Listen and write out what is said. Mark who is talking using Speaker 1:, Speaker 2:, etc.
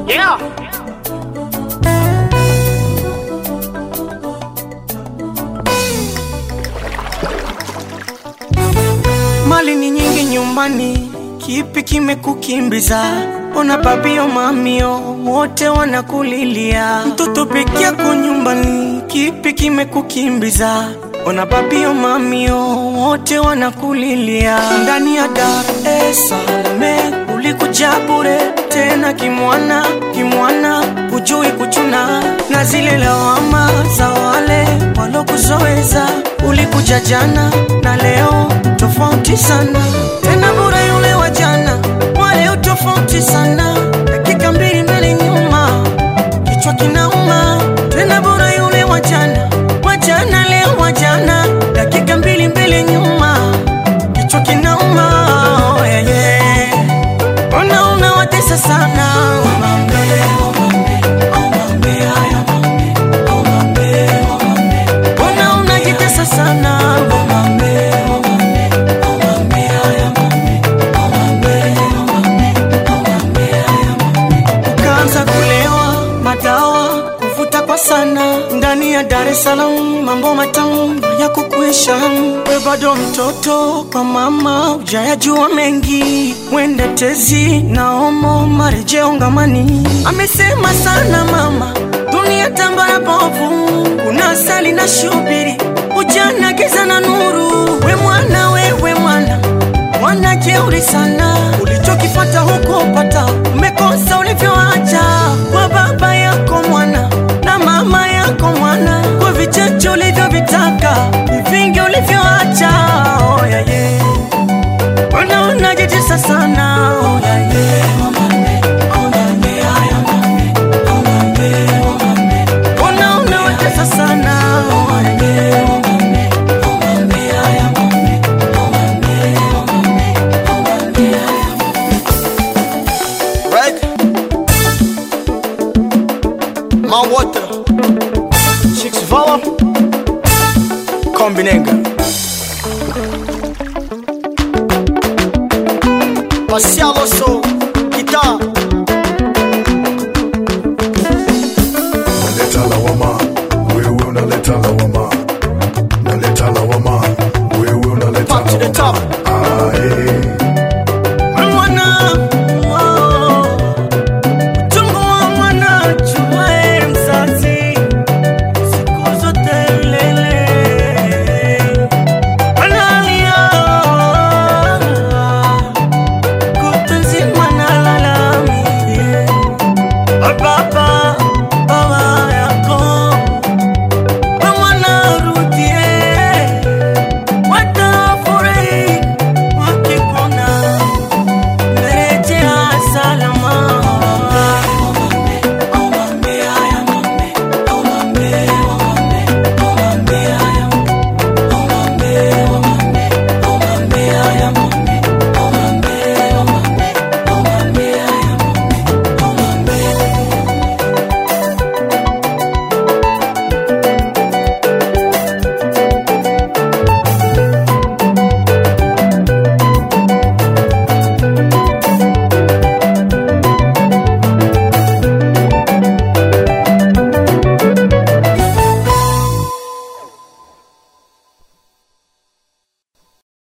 Speaker 1: Yeah.
Speaker 2: Mali ni nyingi nyumbani, kipi kimekukimbiza? Ona babio mamio wote wanakulilia. Mtoto peke yako nyumbani, kipi kimekukimbiza? Ona babio mamio wote wanakulilia. Ndani ya Dar es Salaam ulikuja bure, tena kimwana hujui kuchuna, na zile lawama za wale walokuzoeza. Ulikuja jana na leo tofauti sana, tena bure yule wa jana, wale tofauti sana. Dakika mbili mbele nyuma, kichwa kinauma. Tena bure yule wa jana leo wa jana, dakika mbili mbele nyuma, kichwa kinauma. Oh, yeah, yeah. Una watesa sana. Unajitesa sana. Ukaanza kulewa madawa, kuvuta kwa sana. Ndani ya Dar es Salaam mambo matamu ya kukuisha. We bado mtoto kwa mama, hujayajua mengi. Mwende tezi na omo marejeo ngamani. Amesema sana mama, dunia tambara bovu, kuna asali na shubiri, ujana giza na nuru. We mwana jeuri sana. Ulichokifata huko pata, umekosa ulivyoacha. Kwa baba yako mwana na mama yako mwana, kwa vichache ulivyovitaka, vingi ulivyoacha. Oh, yeah, yeah. Unajitesa sana. Oh, yeah, yeah. Unawatesa sana. Oh, yeah, yeah.
Speaker 3: My water, Chicks Vala, Kombinenga, Pasialoso.